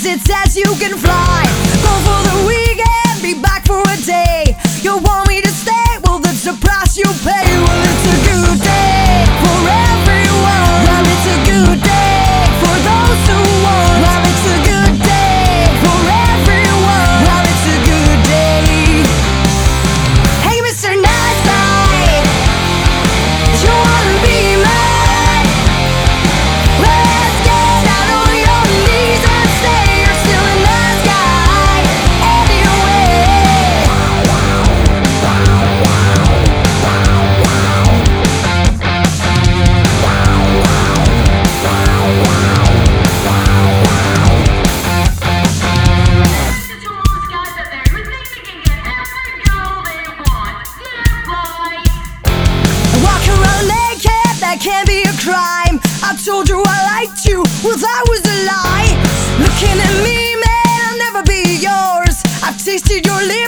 it says you can fly. Go for the weekend, be back for a day. You want me to stay? Well, that's the price you pay. Well, it's a good day for everyone. Well, it's a good day for those who want. Well, it's a good day for everyone. Well, it's a good day. Hey, Mr. Nice Guy, do you wanna be mine? Let's get out on your knees and say you're still a nice guy anyway. Walk around naked, that can't be a crime. I told you I liked you, well that was a lie. Looking at me, man, I'll never be yours. I've tasted your lips.